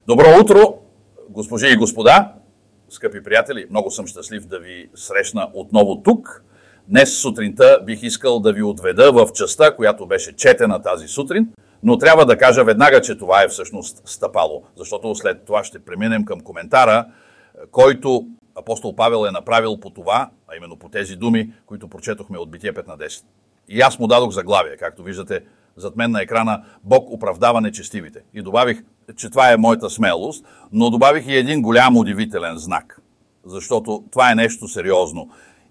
Добро утро, госпожи и господа, скъпи приятели! Много съм щастлив да ви срещна отново тук. Днес сутринта бих искал да ви отведа в частта, която беше четена тази сутрин, но трябва да кажа веднага, че това е всъщност стъпало, защото след това ще преминем към коментара, който апостол Павел е направил по това, а именно по тези думи, които прочетохме от Битие 5 на 10. И аз му дадох заглавие, както виждате зад мен на екрана: Бог оправдава нечестивите. И добавих, че това е моята смелост, но добавих и един голям удивителен знак, защото това е нещо сериозно.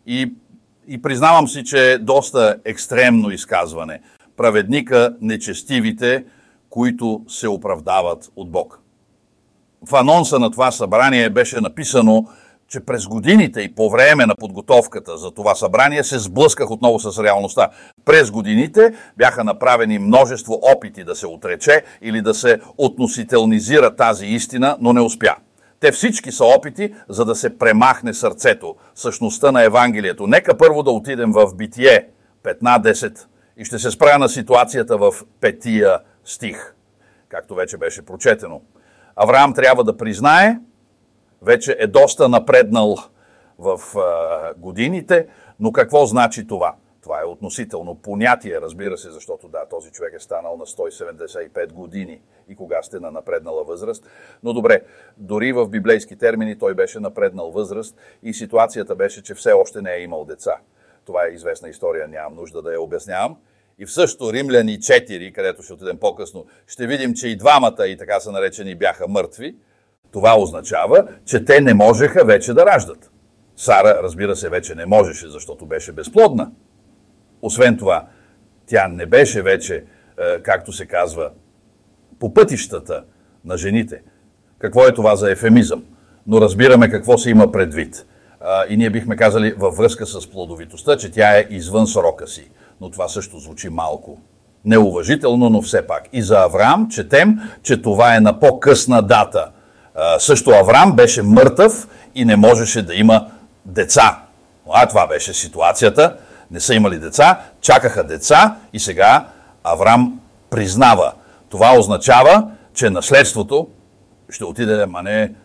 И признавам си, че е доста екстремно изказване. Праведника, нечестивите, които се оправдават от Бог. В анонса на това събрание беше написано, че през годините и по време на подготовката за това събрание се сблъсках отново с реалността. През годините бяха направени множество опити да се отрече или да се относителнизира тази истина, но не успя. Те всички са опити, за да се премахне сърцето, същността на Евангелието. Нека първо да отидем в Битие 15 и ще се спра на ситуацията в 5 стих, както вече беше прочетено. Авраам трябва да признае, вече е доста напреднал в годините, но какво значи това? Това е относително понятие, разбира се, защото да, този човек е станал на 175 години и кога сте на напреднала възраст. Но добре, дори в библейски термини той беше напреднал възраст и ситуацията беше, че все още не е имал деца. Това е известна история, нямам нужда да я обяснявам. И в същото Римляни 4, където ще отидем по-късно, ще видим, че и двамата, и така са наречени, бяха мъртви. Това означава, че те не можеха вече да раждат. Сара, разбира се, вече не можеше, защото беше безплодна. Освен това, тя не беше вече, както се казва, по пътищата на жените. Какво е това за ефемизъм? Но разбираме какво се има предвид. И ние бихме казали във връзка с плодовитостта, че тя е извън срока си. Но това също звучи малко неуважително, но все пак. И за Авраам четем, че това е на по-късна дата. Също Авраам беше мъртъв и не можеше да има деца. Това беше ситуацията. Не са имали деца, чакаха деца и сега Авраам признава. Това означава, че наследството ще отиде, а не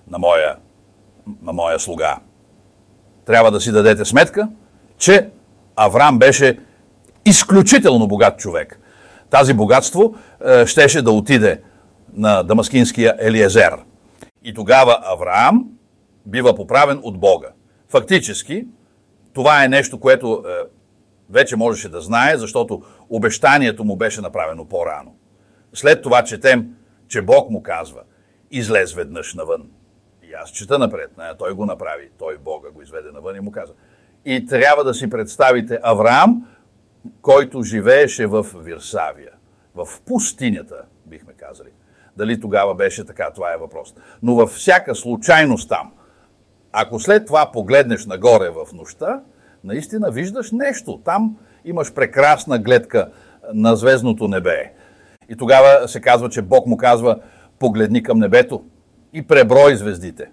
на моя слуга. Трябва да си дадете сметка, че Авраам беше изключително богат човек. Тази богатство щеше да отиде на дамаскинския Елиезер. И тогава Авраам бива поправен от Бога. Фактически, това е нещо, което вече можеше да знае, защото обещанието му беше направено по-рано. След това четем, че Бог му казва: излез веднъж навън. И аз чета напред. Той го направи. Той, Бога, го изведе навън и му каза. И трябва да си представите Авраам, който живееше в Вирсавия, в пустинята, бихме казали. Дали тогава беше така, това е въпрос. Но във всяка случайност там, ако след това погледнеш нагоре в нощта, наистина виждаш нещо. Там имаш прекрасна гледка на звездното небе. И тогава се казва, че Бог му казва: погледни към небето и преброй звездите.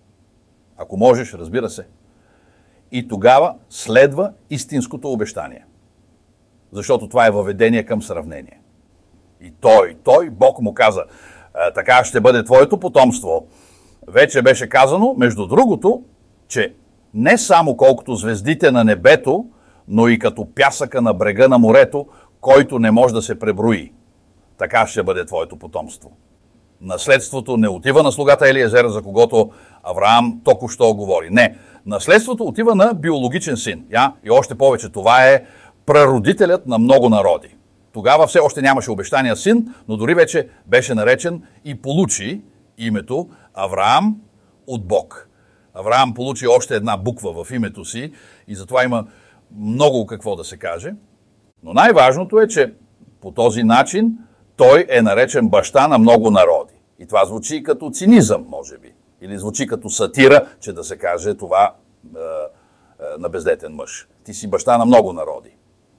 Ако можеш, разбира се. И тогава следва истинското обещание. Защото това е въведение към сравнение. И той, Бог му каза: така ще бъде твоето потомство. Вече беше казано, между другото, че не само колкото звездите на небето, но и като пясъка на брега на морето, който не може да се преброи. Така ще бъде твоето потомство. Наследството не отива на слугата Елиезер, за когото Авраам току-що говори. Не, наследството отива на биологичен син. И още повече, това е прародителят на много народи. Тогава все още нямаше обещания син, но дори вече беше наречен и получи името Авраам от Бог. Авраам получи още една буква в името си и затова има много какво да се каже. Но най-важното е, че по този начин той е наречен баща на много народи. И това звучи като цинизъм, може би. Или звучи като сатира, че да се каже това на бездетен мъж. Ти си баща на много народи.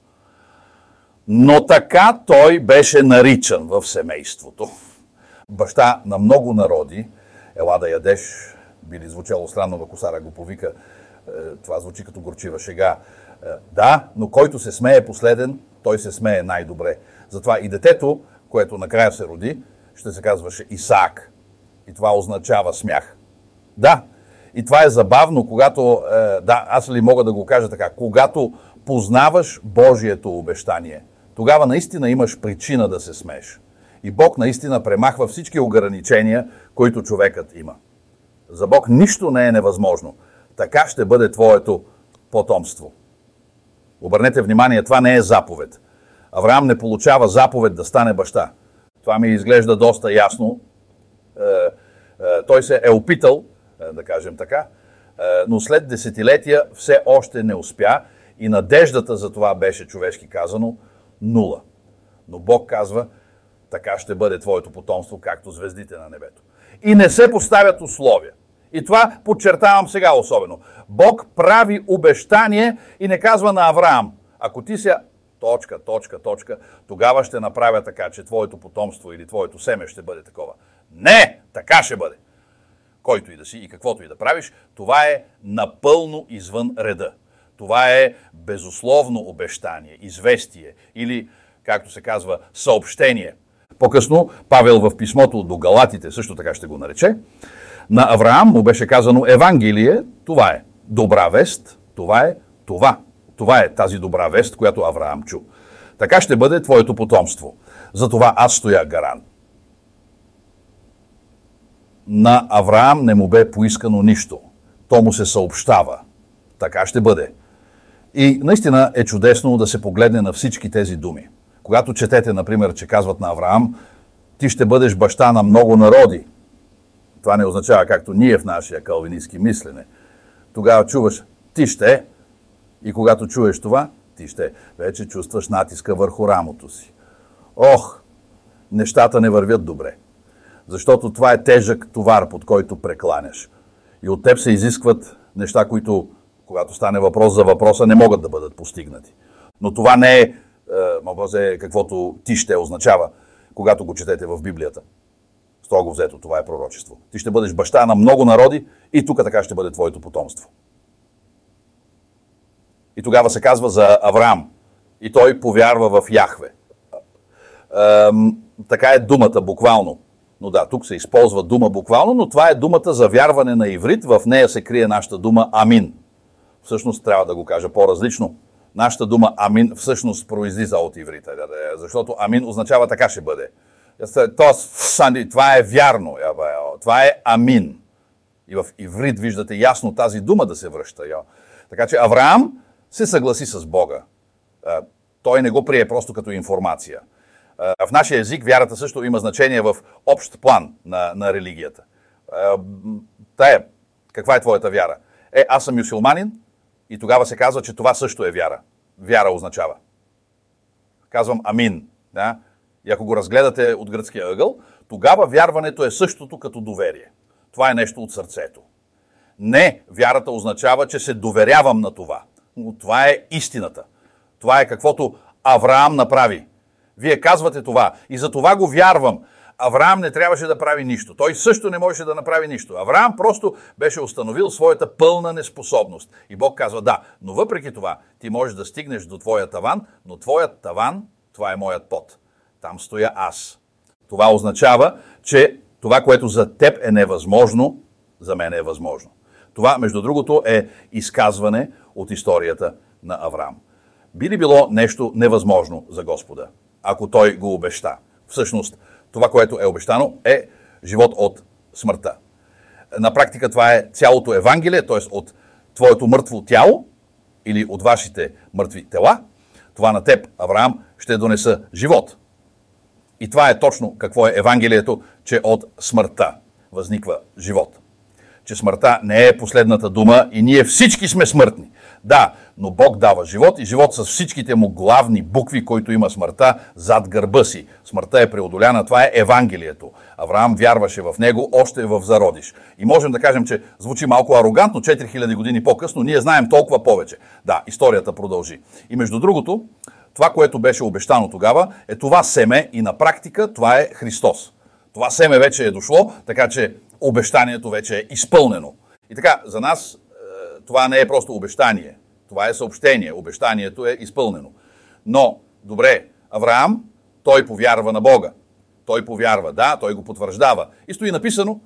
Но така той беше наричан в семейството. Баща на много народи. Ела да ядеш, би ли звучало странно, ако Сара го повика. Това звучи като горчива шега. Да, но който се смее последен, той се смее най-добре. Затова и детето, което накрая се роди, ще се казваше Исаак. И това означава смях. Да, и това е забавно, когато, аз ли мога да го кажа така, когато познаваш Божието обещание, тогава наистина имаш причина да се смееш. И Бог наистина премахва всички ограничения, които човекът има. За Бог нищо не е невъзможно. Така ще бъде твоето потомство. Обърнете внимание, това не е заповед. Авраам не получава заповед да стане баща. Това ми изглежда доста ясно. Той се е опитал, да кажем така, но след десетилетия все още не успя и надеждата за това беше, човешки казано, нула. Но Бог казва, така ще бъде твоето потомство, както звездите на небето. И не се поставят условия. И това подчертавам сега особено. Бог прави обещание и не казва на Авраам, ако ти си точка, тогава ще направя така, че твоето потомство или твоето семе ще бъде такова. Не, така ще бъде. Който и да си и каквото и да правиш, това е напълно извън реда. Това е безусловно обещание, известие или, както се казва, съобщение. По-късно Павел в писмото до Галатите също така ще го нарече. На Авраам му беше казано Евангелие, това е добра вест, това е тази добра вест, която Авраам чу. Така ще бъде твоето потомство. Затова аз стоя гарант. На Авраам не му бе поискано нищо. То му се съобщава. Така ще бъде. И наистина е чудесно да се погледне на всички тези думи. Когато четете, например, че казват на Авраам, ти ще бъдеш баща на много народи. Това не означава както ние в нашия калвинистки мислене. Тогава чуваш, ти ще, и когато чуеш това, ти ще, вече чувстваш натиска върху рамото си. Ох, нещата не вървят добре. Защото това е тежък товар, под който прекланяш. И от теб се изискват неща, които, когато стане въпрос за въпроса, не могат да бъдат постигнати. Но това не е, каквото ти ще означава, когато го четете в Библията. Строго взето, това е пророчество. Ти ще бъдеш баща на много народи и тук така ще бъде твоето потомство. И тогава се казва за Авраам. И той повярва в Яхве. Така е думата буквално. Но да, тук се използва дума буквално, но това е думата за вярване на иврит. В нея се крие нашата дума Амин. Всъщност трябва да го кажа по-различно. Нашата дума Амин всъщност произлиза от иврита. Защото Амин означава така ще бъде. Това е вярно. Това е Амин. И в иврит виждате ясно тази дума да се връща. Така че Авраам се съгласи с Бога. Той не го прие просто като информация. В нашия език вярата също има значение в общ план на религията. Каква е твоята вяра? Аз съм мюсюлманин и тогава се казва, че това също е вяра. Вяра означава. Казвам амин. Да? И ако го разгледате от гръцкия ъгъл, тогава вярването е същото като доверие. Това е нещо от сърцето. Не, вярата означава, че се доверявам на това. Но това е истината. Това е каквото Авраам направи. Вие казвате това и за това го вярвам. Авраам не трябваше да прави нищо. Той също не можеше да направи нищо. Авраам просто беше установил своята пълна неспособност. И Бог казва, да, но въпреки това ти можеш да стигнеш до твоя таван, но твоят таван, това е моят пот. Там стоя аз. Това означава, че това, което за теб е невъзможно, за мен е възможно. Това, между другото, е изказване от историята на Авраам. Би ли било нещо невъзможно за Господа, ако той го обеща? Всъщност, това, което е обещано, е живот от смъртта. На практика това е цялото Евангелие, т.е. от твоето мъртво тяло или от вашите мъртви тела. Това на теб, Авраам, ще донеса живот. И това е точно какво е Евангелието, че от смъртта възниква живот. Че смъртта не е последната дума и ние всички сме смъртни. Да, но Бог дава живот и живот с всичките му главни букви, които има смъртта зад гърба си. Смъртта е преодоляна, това е Евангелието. Авраам вярваше в него още в зародиш. И можем да кажем, че звучи малко арогантно, 4000 години по-късно, ние знаем толкова повече. Да, историята продължи. И между другото, това, което беше обещано тогава, е това семе и на практика това е Христос. Това семе вече е дошло, така че обещанието вече е изпълнено. И така, за нас това не е просто обещание. Това е съобщение. Обещанието е изпълнено. Но, добре, Авраам, той повярва на Бога. Той повярва, да, той го потвърждава. И стои написано,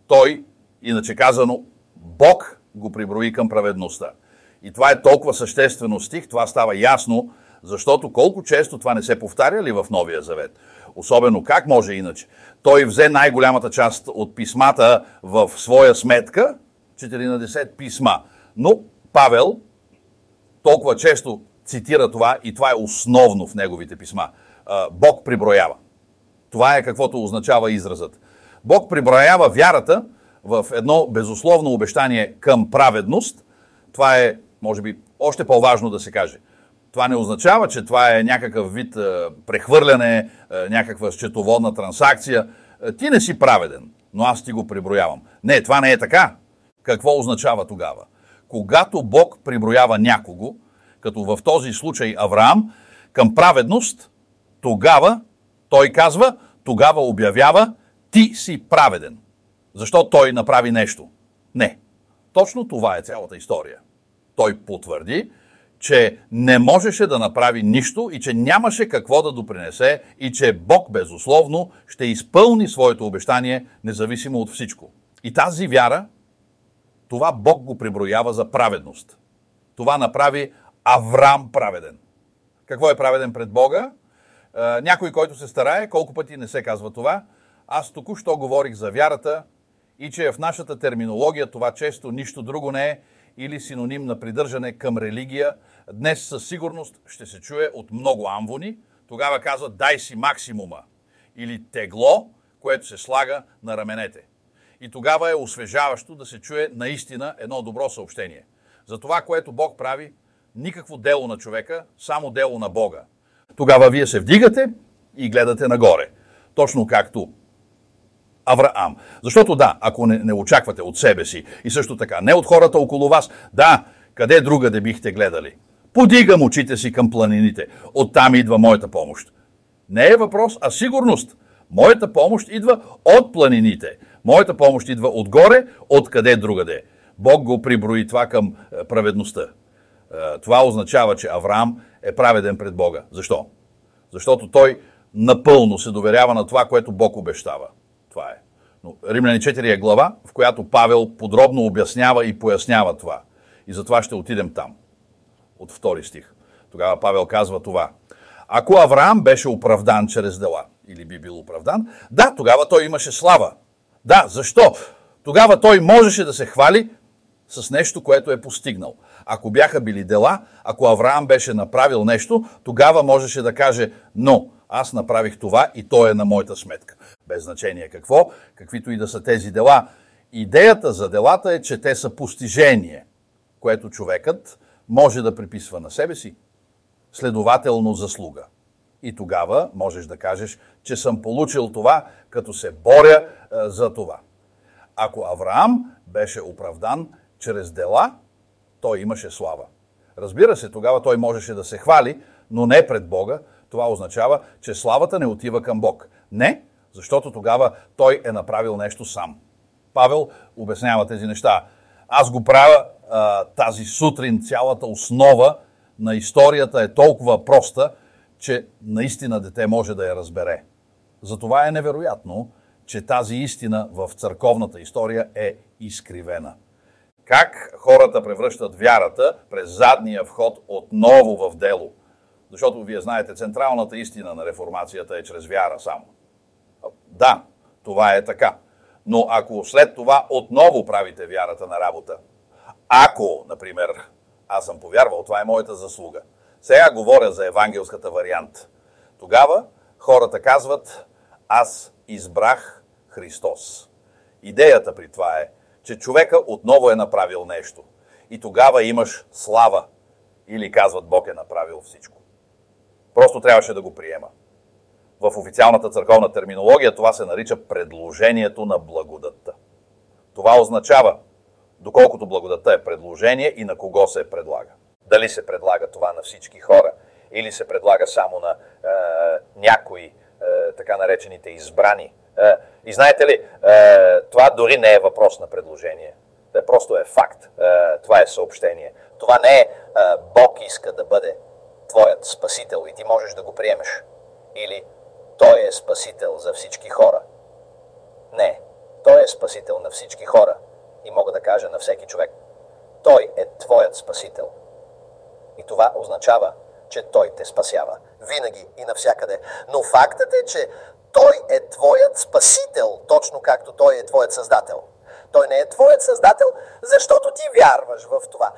той, иначе казано, Бог го приброи към праведността. И това е толкова съществено стих, това става ясно, защото колко често това не се повтаря ли в Новия Завет? Особено как може иначе? Той взе най-голямата част от писмата в своя сметка, 14 писма. Но Павел толкова често цитира това и това е основно в неговите писма. Бог приброява. Това е каквото означава изразът. Бог приброява вярата в едно безусловно обещание към праведност. Това е, може би, още по-важно да се каже. Това не означава, че това е някакъв вид прехвърляне, някаква счетоводна транзакция. Ти не си праведен, но аз ти го приброявам. Не, това не е така. Какво означава тогава? Когато Бог приброява някого, като в този случай Авраам, към праведност, тогава той казва, тогава обявява, ти си праведен. Защо той направи нещо? Не. Точно това е цялата история. Той потвърди, че не можеше да направи нищо и че нямаше какво да допринесе и че Бог безусловно ще изпълни своето обещание, независимо от всичко. И тази вяра, това Бог го приброява за праведност. Това направи Авраам праведен. Какво е праведен пред Бога? Някой, който се старае, колко пъти не се казва това. Аз току-що говорих за вярата и че в нашата терминология това често нищо друго не е или синоним на придържане към религия. Днес със сигурност ще се чуе от много амвони. Тогава казват, дай си максимума. Или тегло, което се слага на раменете. И тогава е освежаващо да се чуе наистина едно добро съобщение. За това, което Бог прави, никакво дело на човека, само дело на Бога. Тогава вие се вдигате и гледате нагоре. Точно както Авраам. Защото да, ако не очаквате от себе си и също така не от хората около вас, да, къде другаде бихте гледали? Подигам очите си към планините. Оттам идва моята помощ. Не е въпрос, а сигурност. Моята помощ идва от планините. Моята помощ идва отгоре, откъде другаде. Бог го приброи това към праведността. Това означава, че Авраам е праведен пред Бога. Защо? Защото той напълно се доверява на това, което Бог обещава. Това е. Но Римляни 4 е глава, в която Павел подробно обяснява и пояснява това. И затова ще отидем там. От 2 стих. Тогава Павел казва това. Ако Авраам беше оправдан чрез дела, или би бил оправдан, да, тогава той имаше слава. Да, защо? Тогава той можеше да се хвали с нещо, което е постигнал. Ако бяха били дела, ако Авраам беше направил нещо, тогава можеше да каже, но аз направих това и то е на моята сметка. Без значение какво, каквито и да са тези дела. Идеята за делата е, че те са постижение, което човекът може да приписва на себе си. Следователно заслуга. И тогава можеш да кажеш, че съм получил това, като се боря за това. Ако Авраам беше оправдан чрез дела, той имаше слава. Разбира се, тогава той можеше да се хвали, но не пред Бога. Това означава, че славата не отива към Бог. Не, защото тогава той е направил нещо сам. Павел обяснява тези неща. Аз го правя тази сутрин, цялата основа на историята е толкова проста, че наистина дете може да я разбере. Затова е невероятно, че тази истина в църковната история е изкривена. Как хората превръщат вярата през задния вход отново в дело? Защото вие знаете, централната истина на реформацията е чрез вяра само. Да, това е така. Но ако след това отново правите вярата на работа, ако, например, аз съм повярвал, това е моята заслуга. Сега говоря за евангелската вариант. Тогава хората казват, аз избрах Христос. Идеята при това е, че човека отново е направил нещо. И тогава имаш слава. Или казват, Бог е направил всичко. Просто трябваше да го приема. В официалната църковна терминология това се нарича предложението на благодатта. Това означава, доколкото благодатта е предложение и на кого се предлага. Дали се предлага това на всички хора, или се предлага само на някои така наречените избрани. И знаете ли, това дори не е въпрос на предложение. Това просто е факт. Това е съобщение. Това не е Бог иска да бъде твоят спасител и ти можеш да го приемеш. Или той е спасител за всички хора. Не. Той е спасител на всички хора. И мога да кажа на всеки човек. Той е твоят спасител. И това означава, че Той те спасява. Винаги и навсякъде. Но фактът е, че Той е твоят спасител, точно както Той е твоят създател. Той не е твоят създател, защото ти вярваш в това.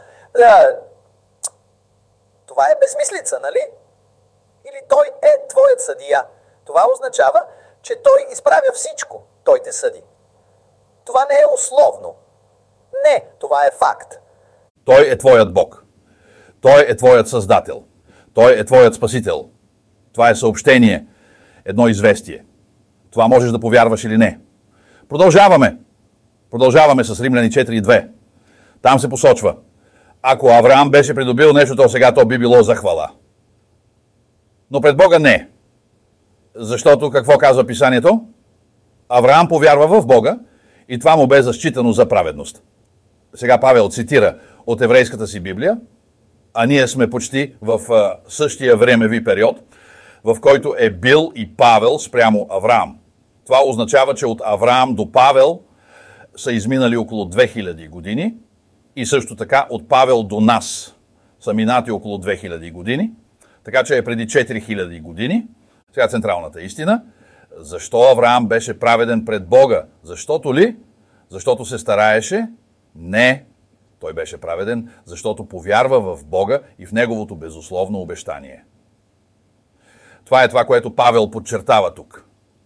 Това е безмислица, нали? Или Той е твоят съдия. Това означава, че Той изправя всичко. Той те съди. Това не е условно. Не, това е факт. Той е твоят Бог. Той е твоят Създател. Той е твоят Спасител. Това е съобщение, едно известие. Това можеш да повярваш или не. Продължаваме. Продължаваме с Римляни 4:2. Там се посочва. Ако Авраам беше придобил нещо, то сега то би било за хвала. Но пред Бога не. Защото какво казва писанието? Авраам повярва в Бога и това му бе засчитано за праведност. Сега Павел цитира от еврейската си Библия, а ние сме почти в същия времеви период, в който е бил и Павел спрямо Авраам. Това означава, че от Авраам до Павел са изминали около 2000 години и също така от Павел до нас са минати около 2000 години, така че е преди 4000 години. Сега централната истина. Защо Авраам беше праведен пред Бога? Защото ли? Защото се стараеше? Не. Той беше праведен, защото повярва в Бога и в Неговото безусловно обещание. Това е това, което Павел подчертава тук.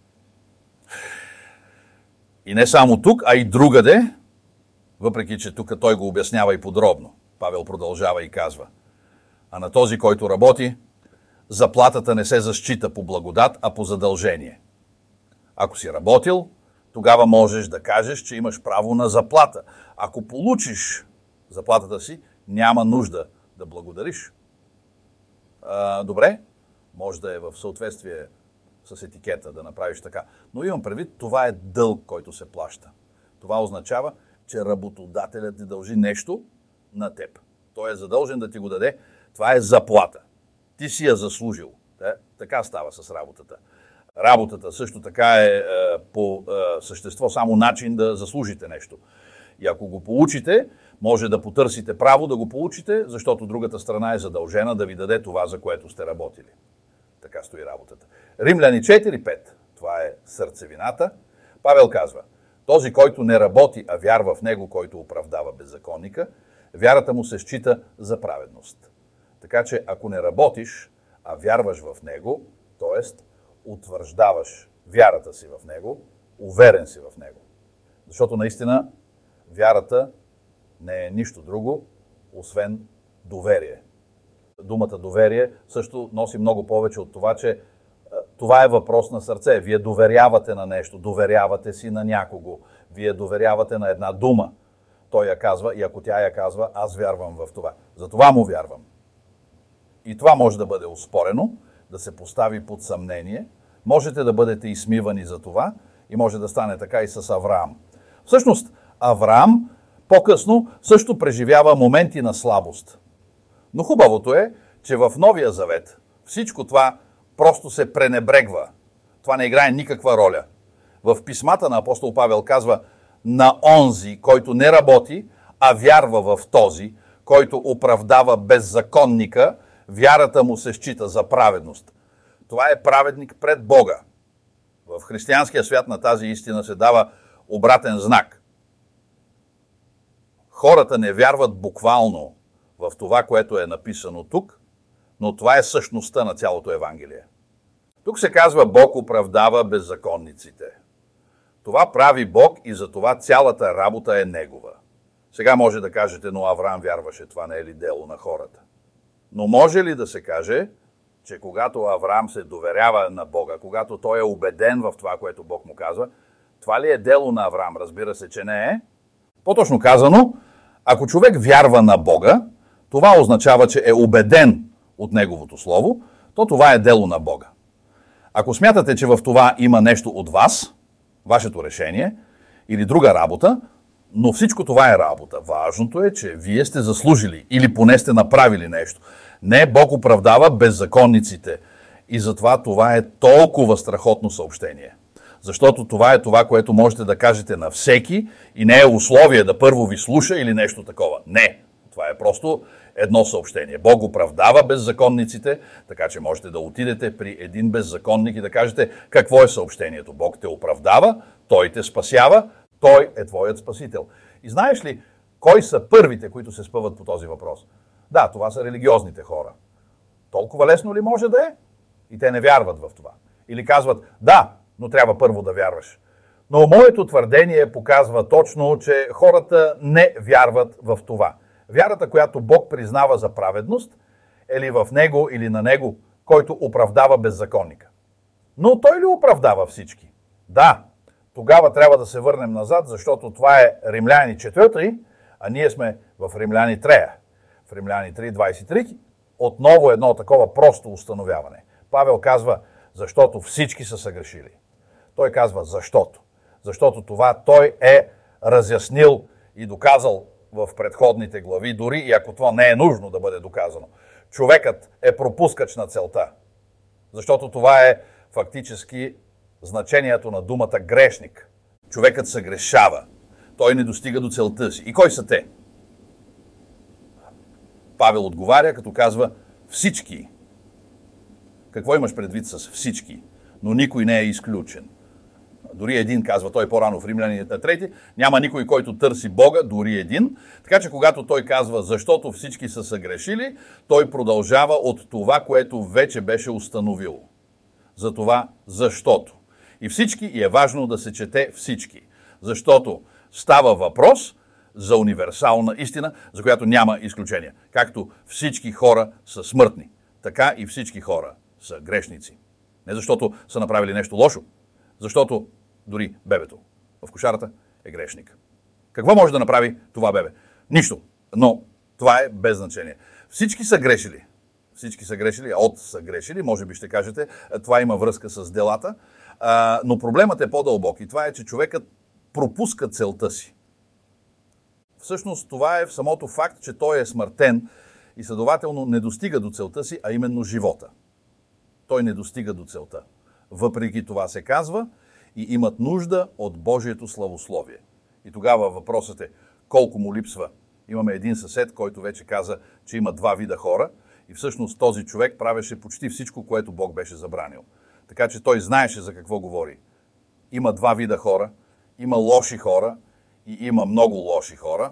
И не само тук, а и другаде, въпреки че тук той го обяснява и подробно. Павел продължава и казва: а на този, който работи, заплатата не се засчита по благодат, а по задължение. Ако си работил, тогава можеш да кажеш, че имаш право на заплата. Ако получиш заплатата си, няма нужда да благодариш. Добре, може да е в съответствие с етикета да направиш така. Но имам предвид, това е дълг, който се плаща. Това означава, че работодателят ти дължи нещо на теб. Той е задължен да ти го даде. Това е заплата. Ти си я заслужил. Така става с работата. Работата също така е по същество само начин да заслужите нещо. И ако го получите, може да потърсите право да го получите, защото другата страна е задължена да ви даде това, за което сте работили. Така стои работата. Римляни 4:5. Това е сърцевината. Павел казва: този, който не работи, а вярва в него, който оправдава беззаконника, вярата му се счита за праведност. Така че ако не работиш, а вярваш в него, т.е. утвърждаваш вярата си в него, уверен си в него. Защото наистина вярата не е нищо друго, освен доверие. Думата доверие също носи много повече от това, че това е въпрос на сърце. Вие доверявате на нещо, доверявате си на някого, вие доверявате на една дума. Той я казва и ако тя я казва, аз вярвам в това. Затова му вярвам. И това може да бъде оспорено, да се постави под съмнение. Можете да бъдете изсмивани за това и може да стане така и с Авраам. Всъщност, Авраам по-късно също преживява моменти на слабост. Но хубавото е, че в Новия Завет всичко това просто се пренебрегва. Това не играе никаква роля. В писмата на апостол Павел казва: на онзи, който не работи, а вярва в този, който оправдава беззаконника, вярата му се счита за праведност. Това е праведник пред Бога. В християнския свят на тази истина се дава обратен знак. Хората не вярват буквално в това, което е написано тук, но това е същността на цялото Евангелие. Тук се казва: Бог оправдава беззаконниците. Това прави Бог и за това цялата работа е Негова. Сега може да кажете: но Авраам вярваше, това не е ли дело на хората? Но може ли да се каже, че когато Авраам се доверява на Бога, когато той е убеден в това, което Бог му казва, това ли е дело на Авраам? Разбира се, че не е. По-точно казано, ако човек вярва на Бога, това означава, че е убеден от Неговото Слово, то това е дело на Бога. Ако смятате, че в това има нещо от вас, вашето решение или друга работа, но всичко това е работа. Важното е, че вие сте заслужили или поне сте направили нещо. Не, Бог оправдава беззаконниците. И затова това е толкова страхотно съобщение. Защото това е това, което можете да кажете на всеки и не е условие да първо ви слуша или нещо такова. Не, това е просто едно съобщение. Бог оправдава беззаконниците, така че можете да отидете при един беззаконник и да кажете какво е съобщението. Бог те оправдава, Той те спасява, Той е твоят спасител. И знаеш ли, кой са първите, които се спъват по този въпрос? Да, това са религиозните хора. Толкова лесно ли може да е? И те не вярват в това. Или казват, да, но трябва първо да вярваш. Но моето твърдение показва точно, че хората не вярват в това. Вярата, която Бог признава за праведност, е ли в него или на него, който оправдава беззаконника. Но той ли оправдава всички? Да, тогава трябва да се върнем назад, защото това е Римляни 4, а ние сме в Римляни 3. В Римляни 3:23 отново едно такова просто установяване. Павел казва, защото всички са съгрешили. Той казва, защото. Защото това той е разяснил и доказал в предходните глави, дори и ако това не е нужно да бъде доказано. Човекът е пропускач на целта. Защото това е фактически значението на думата грешник. Човекът съгрешава. Той не достига до целта си. И кой са те? Павел отговаря, като казва всички. Какво имаш предвид с всички? Но никой не е изключен. Дори един, казва той по-рано в Римляни 3, няма никой, който търси Бога, дори един. Така че когато той казва, защото всички са съгрешили, той продължава от това, което вече беше установил. За това, защото. И всички, и е важно да се чете всички. Защото става въпрос за универсална истина, за която няма изключение. Както всички хора са смъртни, така и всички хора са грешници. Не защото са направили нещо лошо, защото дори бебето в кошарата е грешник. Какво може да направи това бебе? Нищо. Но това е без значение. Всички са грешили. Всички са грешили, са грешили, може би ще кажете, това има връзка с делата, но проблемът е по-дълбок и това е, че човекът пропуска целта си. Всъщност това е в самото факт, че той е смъртен и следователно не достига до целта си, а именно живота. Той не достига до целта. Въпреки това се казва и имат нужда от Божието славословие. И тогава въпросът е колко му липсва. Имаме един съсед, който вече каза, че има два вида хора и всъщност този човек правеше почти всичко, което Бог беше забранил. Така че той знаеше за какво говори. Има два вида хора, има лоши хора и има много лоши хора.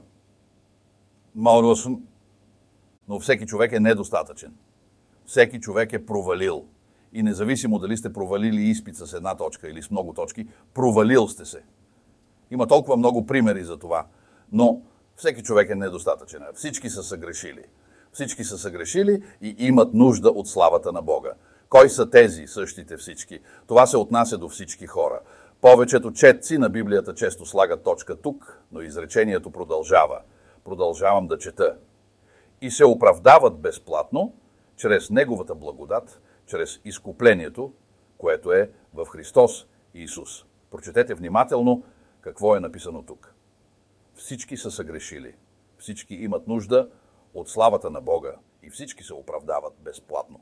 Но всеки човек е недостатъчен. Всеки човек е провалил. И независимо дали сте провалили изпит с една точка или с много точки, провалил сте се. Има толкова много примери за това, но всеки човек е недостатъчен. Всички са съгрешили. Всички са съгрешили и имат нужда от славата на Бога. Кой са тези същите всички? Това се отнася до всички хора. Повечето четци на Библията често слагат точка тук, но изречението продължава. Продължавам да чета. И се оправдават безплатно, чрез Неговата благодат, чрез изкуплението, което е в Христос Исус. Прочетете внимателно какво е написано тук. Всички са съгрешили. Всички имат нужда от славата на Бога и всички се оправдават безплатно.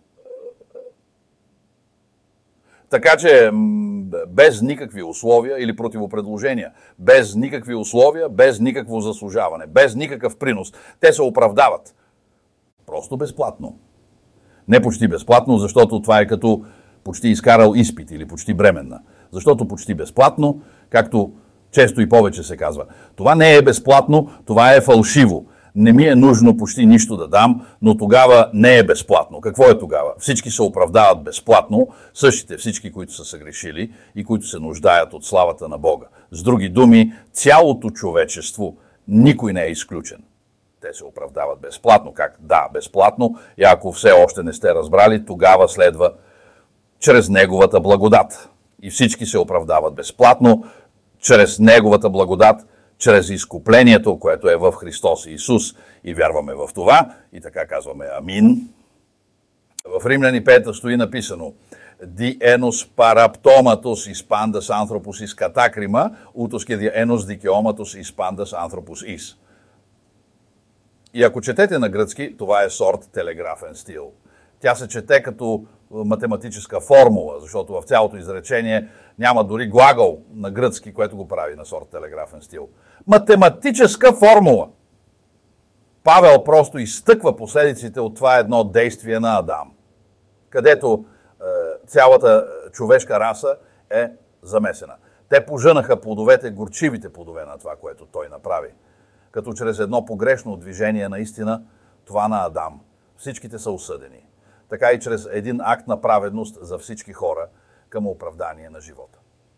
Така че без никакви условия или противопредложения, без никакви условия, без никакво заслужаване, без никакъв принос, те се оправдават. Просто безплатно. Не почти безплатно, защото това е като почти изкарал изпит или почти бременна. Защото почти безплатно, както често и повече се казва. Това не е безплатно, това е фалшиво. Не ми е нужно почти нищо да дам, но тогава не е безплатно. Какво е тогава? Всички се оправдават безплатно, същите всички, които са съгрешили и които се нуждаят от славата на Бога. С други думи, цялото човечество, никой не е изключен. Те се оправдават безплатно. Как? Да, безплатно. И ако все още не сте разбрали, тогава следва чрез Неговата благодат. И всички се оправдават безплатно, чрез Неговата благодат, чрез изкуплението, което е в Христос Исус. И вярваме в това. И така казваме амин. В Римляни 5 стои написано «Ди енос параптоматос испандас анθρωπους εις κατάκριμα, ούτως και δι ένος δικαιώματος испандас анθρωπους εις». И ако четете на гръцки, това е сорт телеграфен стил. Тя се чете като математическа формула, защото в цялото изречение няма дори глагол на гръцки, което го прави на сорт телеграфен стил. Математическа формула. Павел просто изтъква последиците от това едно действие на Адам, където цялата човешка раса е замесена. Те пожънаха плодовете, горчивите плодове на това, което той направи. Като чрез едно погрешно движение наистина, това на Адам. Всичките са осъдени. Така и чрез един акт на праведност за всички хора към оправдание на живота.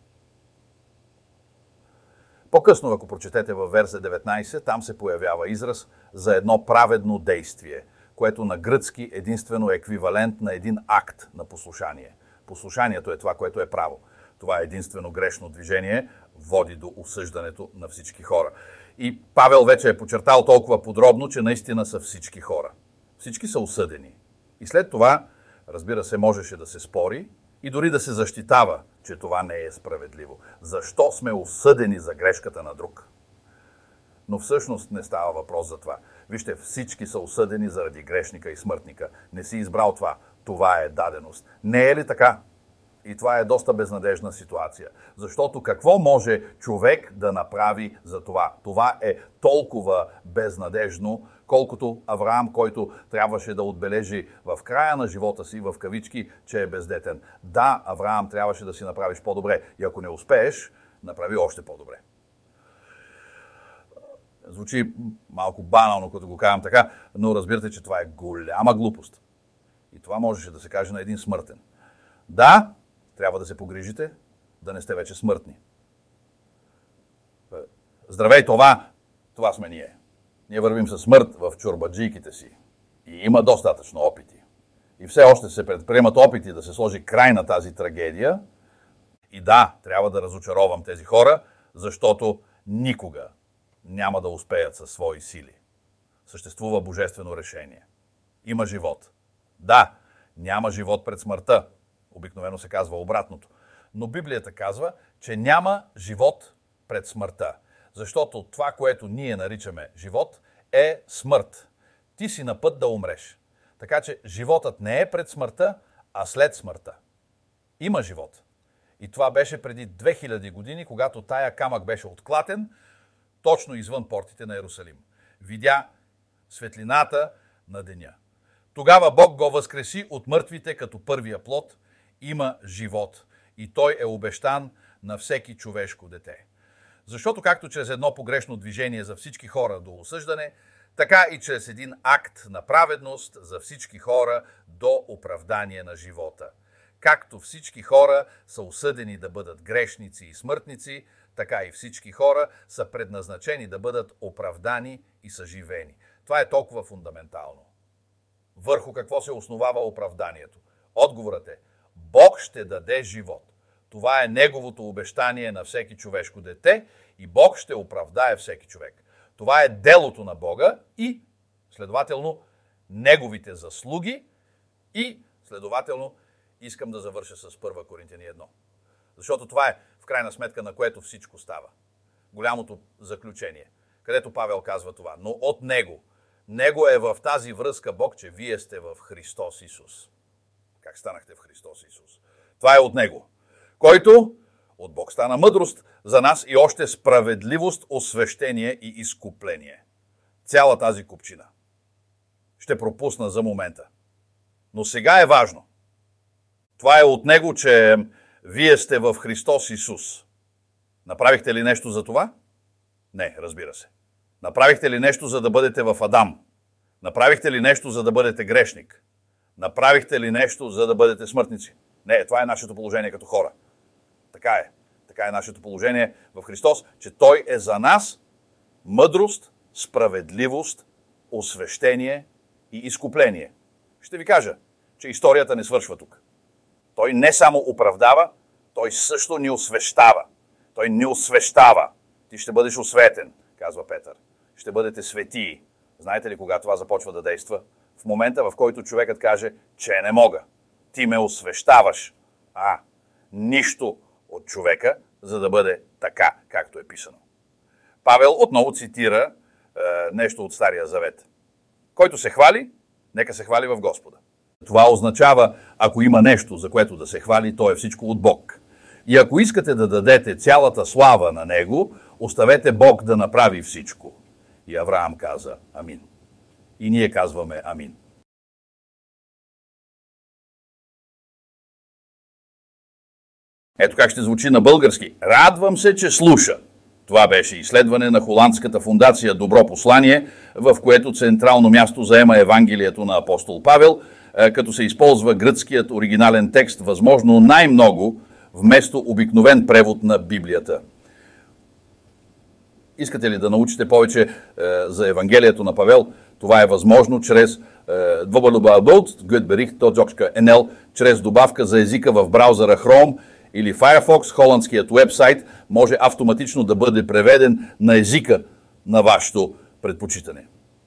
По-късно, ако прочетете във версе 19, там се появява израз за едно праведно действие, което на гръцки единствено е еквивалент на един акт на послушание. Послушанието е това, което е право. Това е единствено грешно движение, води до осъждането на всички хора. И Павел вече е подчертал толкова подробно, че наистина са всички хора. Всички са осъдени. И след това, разбира се, можеше да се спори и дори да се защитава, че това не е справедливо. Защо сме осъдени за грешката на друг? Но всъщност не става въпрос за това. Вижте, всички са осъдени заради грешника и смъртника. Не си избрал това. Това е даденост. Не е ли така? И това е доста безнадежна ситуация. Защото какво може човек да направи за това? Това е толкова безнадежно, колкото Авраам, който трябваше да отбележи в края на живота си, в кавички, че е бездетен. Да, Авраам, трябваше да си направиш по-добре. И ако не успееш, направи още по-добре. Звучи малко банално, като го казвам така, но разбирате, че това е голяма глупост. И това можеше да се каже на един смъртен. Да, трябва да се погрижите, да не сте вече смъртни. Здравей, това сме ние. Ние вървим със смърт в чорбаджийките си. И има достатъчно опити. И все още се предприемат опити да се сложи край на тази трагедия. И да, трябва да разочаровам тези хора, защото никога няма да успеят със свои сили. Съществува божествено решение. Има живот. Да, няма живот пред смъртта. Обикновено се казва обратното. Но Библията казва, че няма живот пред смъртта. Защото това, което ние наричаме живот, е смърт. Ти си на път да умреш. Така че животът не е пред смъртта, а след смъртта. Има живот. И това беше преди 2000 години, когато тая камък беше отклатен, точно извън портите на Иерусалим. Видя светлината на деня. Тогава Бог го възкреси от мъртвите като първия плод. Има живот. И той е обещан на всеки човешко дете. Защото както чрез едно погрешно движение за всички хора до осъждане, така и чрез един акт на праведност за всички хора до оправдание на живота. Както всички хора са осъдени да бъдат грешници и смъртници, така и всички хора са предназначени да бъдат оправдани и съживени. Това е толкова фундаментално. Върху какво се основава оправданието? Отговорът е: Бог ще даде живот. Това е Неговото обещание на всеки човешко дете и Бог ще оправдае всеки човек. Това е делото на Бога и, следователно, Неговите заслуги и, следователно, искам да завърша с 1 Коринтияни 1. Защото това е, в крайна сметка, на което всичко става. Голямото заключение, където Павел казва това. Но от Него е в тази връзка Бог, че вие сте в Христос Исус. Как станахте в Христос Исус? Това е от Него, който от Бог стана мъдрост за нас и още справедливост, освещение и изкупление. Цяла тази купчина. Ще пропусна за момента. Но сега е важно. Това е от Него, че вие сте в Христос Исус. Направихте ли нещо за това? Не, разбира се. Направихте ли нещо, за да бъдете в Адам? Направихте ли нещо, за да бъдете грешник? Направихте ли нещо, за да бъдете смъртници? Не, това е нашето положение като хора. Така е. Така е нашето положение в Христос, че Той е за нас мъдрост, справедливост, освещение и изкупление. Ще ви кажа, че историята не свършва тук. Той не само оправдава, Той също ни освещава. Той ни освещава. Ти ще бъдеш осветен, казва Петър. Ще бъдете светии. Знаете ли кога това започва да действа? В момента, в който човекът каже, че не мога. Ти ме освещаваш. Нищо от човека, за да бъде така, както е писано. Павел отново цитира нещо от Стария Завет. Който се хвали, нека се хвали в Господа. Това означава, ако има нещо, за което да се хвали, то е всичко от Бог. И ако искате да дадете цялата слава на Него, оставете Бог да направи всичко. И Авраам каза амин. И ние казваме амин. Ето как ще звучи на български. Радвам се, че слуша. Това беше изследване на холандската фундация Добро послание, в което централно място заема Евангелието на апостол Павел, като се използва гръцкият оригинален текст възможно най-много вместо обикновен превод на Библията. Искате ли да научите повече за Евангелието на Павел? Това е възможно чрез www.goodbericht.nl, чрез добавка за езика в браузъра Chrome или Firefox, холандският уебсайт може автоматично да бъде преведен на езика на вашето предпочитане.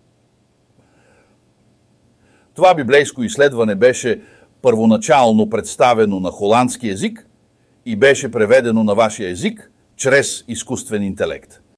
Това библейско изследване беше първоначално представено на холандски език и беше преведено на вашия език чрез изкуствен интелект.